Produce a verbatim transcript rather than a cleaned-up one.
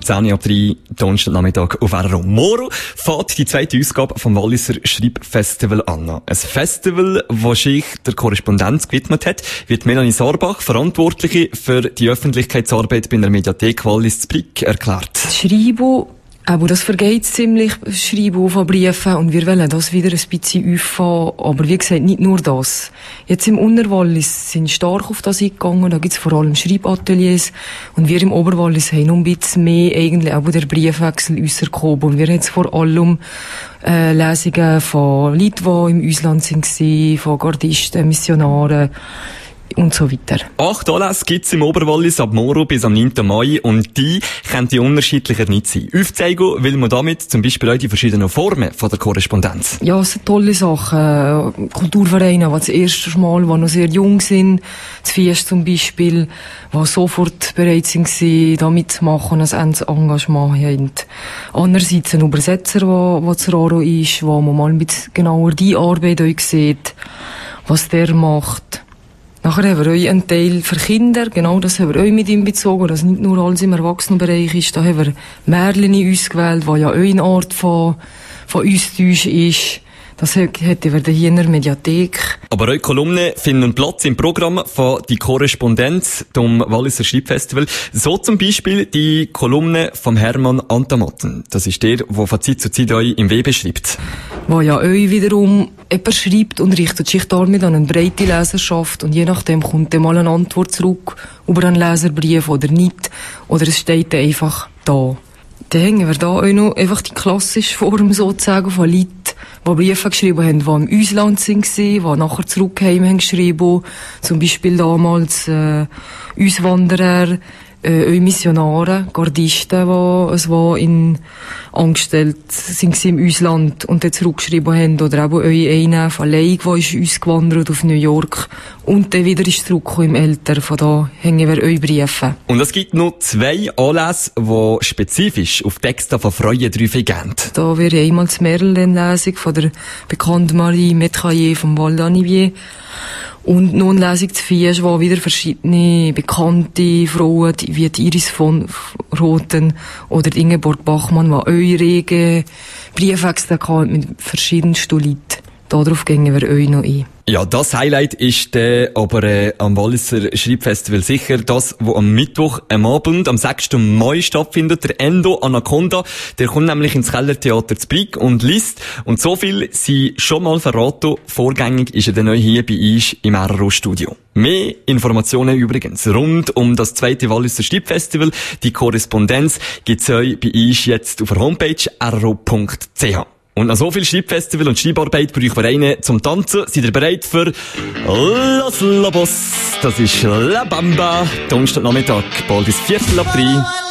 zehn ab drei, Donnerstagnachmittag auf R R O. Morgen fährt die zweite Ausgabe vom Walliser Schreibfestival an. Ein Festival, das sich der Korrespondenz gewidmet hat, wird Melanie Sorbach, Verantwortliche für die Öffentlichkeitsarbeit bei der Mediathek Wallis Brig, erklärt. Schreiben, aber das vergeht ziemlich, Schreiben von Briefen, und wir wollen das wieder ein bisschen auffahren. Aber wie gesagt, nicht nur das. Jetzt im Unterwallis sind stark auf das eingegangen, da gibt's vor allem Schreibateliers, und wir im Oberwallis haben noch ein bisschen mehr eigentlich auch der Briefwechsel rausgekommen. Und wir haben jetzt vor allem äh, Lesungen von Leuten, die im Ausland waren, von Gardisten, Missionaren und so weiter. Acht Anlässe gibt's im Oberwallis ab morgen bis am neunten Mai, und die können die unterschiedlicher nicht sein. Aufzeigen will man damit zum Beispiel auch die verschiedenen Formen von der Korrespondenz. Ja, es sind tolle Sachen. Kulturvereine, die das erste Mal, die noch sehr jung sind, das Fiest zum Beispiel, die sofort bereit sind, da mitzumachen, ein enges Engagement haben. Andererseits ein Übersetzer, der, der zu R A R O ist, wo man mal ein bisschen genauer die Arbeit euch sieht, was der macht. Nachher haben wir auch einen Teil für Kinder, genau das haben wir auch mit ihm bezogen, dass nicht nur alles im Erwachsenenbereich ist. Da haben wir Märchen ausgewählt, was ja auch eine Art von, von Austausch ist. Das hätten wir hier in der Mediathek. Aber eure Kolumnen finden Platz im Programm von die Korrespondenz zum Walliser Schreibfestival. So zum Beispiel die Kolumne vom Hermann Antamotten. Das ist der, der von Zeit zu Zeit euch im W B schreibt. Wo ja euch wiederum jemand schreibt und richtet sich damit an eine breite Leserschaft, und je nachdem kommt dann mal eine Antwort zurück über einen Leserbrief oder nicht. Oder es steht dann einfach da. Dann hängen wir da auch noch einfach die klassische Form sozusagen von Leuten, die Briefe geschrieben haben, die im Ausland waren, die nachher zurück heim haben geschrieben. Zum Beispiel damals äh, Auswanderer, äh, Missionare, Gardisten, die, also, die in angestellt sind im Ausland und dann zurückgeschrieben haben. Oder eben einer von Leig, der ist ausgewandert auf New York und dann wieder ist zurückgekommen im Alter. Von da hängen wir eure Briefe. Und es gibt noch zwei Anlässe, die spezifisch auf Texte von Freuen drauf gehen. Da wäre einmal die Merlin-Lesung von der bekannten Marie Metcaillé vom Val d'Anivier. Und nun lese ich zu Fies, wo wieder verschiedene bekannte Frauen, wie die Iris von Roten oder die Ingeborg Bachmann, die eure rege Briefwechsel hatten mit verschiedensten Leuten. Darauf gehen wir euch noch ein. Ja, das Highlight ist äh, aber äh, am Walliser Schreibfestival sicher das, wo am Mittwoch am Abend, am sechsten Mai stattfindet, der Endo Anaconda. Der kommt nämlich ins Kellertheater zu Brig und liest. Und so viel sie schon mal verraten, vorgängig ist er dann auch hier bei uns im R R O-Studio. Mehr Informationen übrigens rund um das zweite Walliser Schreibfestival, die Korrespondenz, gibt's euch bei uns jetzt auf der Homepage r r o punkt c h. Und nach so viel Schreibfestival und Schreibarbeit brauchen wir einen zum Tanzen. Seid ihr bereit für Los Lobos? Das ist La Bamba. Donnerstagnachmittag, bald bis Viertel ab drei.